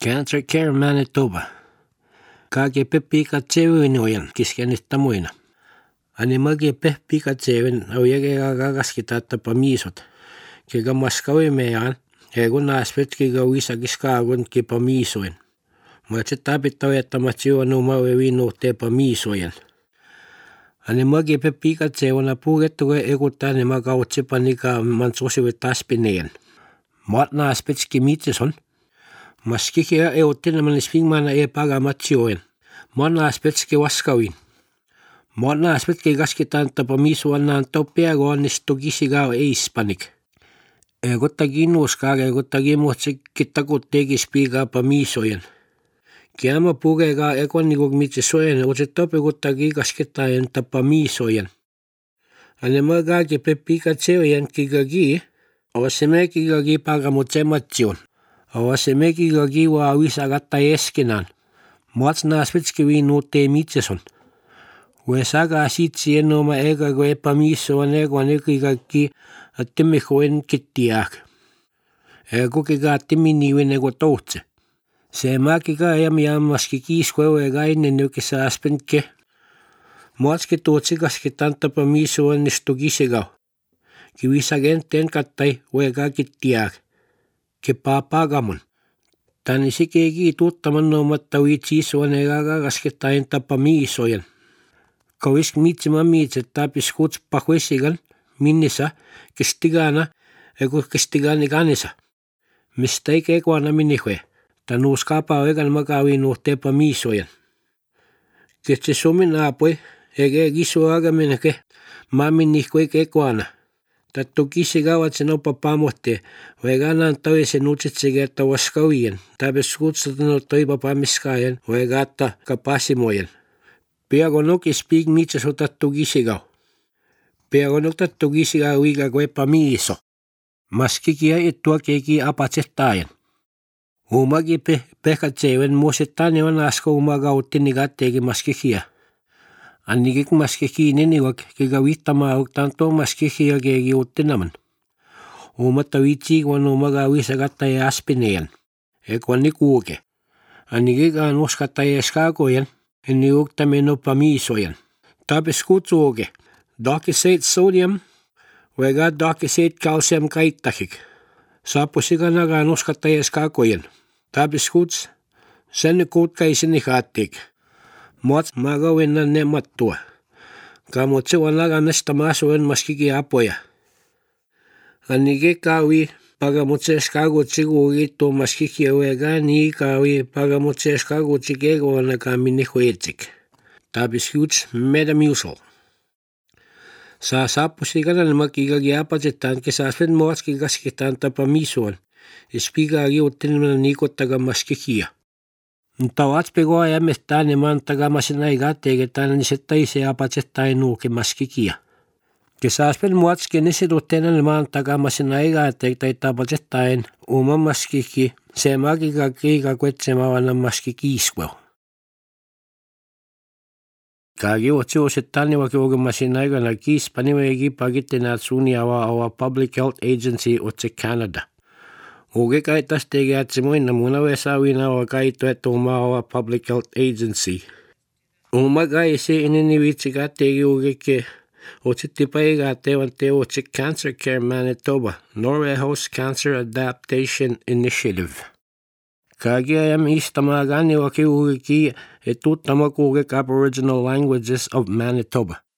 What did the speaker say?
Cancer Care Manitoba. Kage pepika tsevinoyan kiskenistä muina. Ani magi pepika tsevin au jägega gagaskitatta pamisot. Kega maskawimean hegun aspetkiga uisakiskaagun ki pamisoin. Matse tapittaujattamatsi numawe vinuutte pamisojen. Ani magi pepika tsevona puugettuge ekuttaan ma kautsepanika mansosivet aspineen. Matna aspetski mitseson. Maskikia euttenemani spingmana pagamatsioen. Matna aspetski vaskawin. Matna aspetki gaskitaan tapamisuannaan toppiago annistugisiga eispanik. Egottakin nuuskaga egottakin muhtsikittakutteegi spiiga pamisojen. Kiama pugega ekonnikuk mitsesojen otsetopeguttagi gaskitaen tapamisojen. Anemagagi pepika tseojen kigagi osemekigagi pagamutsematsion. Osemekigagi wa wisagatta eskenan. Matsna aspetski viinuutte mitseson. Wesaga sitsi enoma egago epamisoan egoan ekigagi attemikoen kittiak. Egokiga atteminiwen ego tohtse. Se makiga jammaski kiiskuega ennen nykisa aspenke. Matski tuotsigaski tantapamisoan nistugisiga. Kivisagenten kattai uega kittiak. Kepapagamun. Tani sikegi tuottaman nomatta uitsisuan egaga gaskettain tapamisojen. Kauisk mitsimam mitset tapis kutspahvesigan minnisa kestigana ego kestigani ganisa. Mistä ei kekoana minihue. Tän uuskapa oigan makawin uhtepa miisojen. Ketse sumin aapoi ege gisuaga meneke maamin nihkoi kekoana. Tattu kisigavat sen opa pamohte oiganaan toisen utsitsege että vaskawien. Täpes kutsutunut toipa pamiskajen oigatta kapasimojen. Piago nokis piik mitses otattu kisigau. Piago notattu kisigau uiga koepa miiso. Maskikia ettua keiki apatsettaen. Umagi pehkatseven muistetaan on asko umaga uttini katteegi maskikia. Annikik maskiki nenivak kega vittamaa uktaan tuo maskikia keegi uttinaman. Umatta vitsiik on umaga uisagatta ja aspineen. Ekonni kuuke. Annikikaan uskatta ja skaakojen. Inni uktamen oppa miisojen. Tapes kutsuuke. Dokiseit sodium. Vega dokiseit calcium kaittahik. Saapusikanakaan uskatta ja skaakojen. Tapes kuts. Sen kuutkaiseni haattik. Mot magawennan ne mattua. Kamotse wanaga nesta maasuen maskiki apoja. Annike kawi pagamotse skagutsi kuugittu maskiki uega nii kawi pagamotse skagutsi kegoana kamini huetsik. Tapis huts metamucil. Saa saapusikanan makigagi apatsetaan kesaasven moatski gaskitaan tapamisuan. Espigagi uttenimana niikottaga maskikia. Tawats pegoa jämmettään ja mantagamasin aigaatteege tänne settaise apatsettain nuuke maskikia. Kesaasven muatski nesiduttenan mantagamasin aigaatteege tai tapatsettain uma maskiki se magiga kiiga kuetsemavana maskikiiskuel. Kagi otsiusettani vakiugamasin aikana kiispaniveegi pakittenaat suuniava Public Health Agency otse Canada. Uge kaitas tegeatse muina munavesawina o kaito että oma Public Health Agency. Uma kaisi ineni vitsikä tegi ugeke otsitti paigaatevan te otse Cancer Care Manitoba, Norway Host Cancer Adaptation Initiative. Kagiayam istamagani waki ugeki etuttama kugek Aboriginal Languages of Manitoba.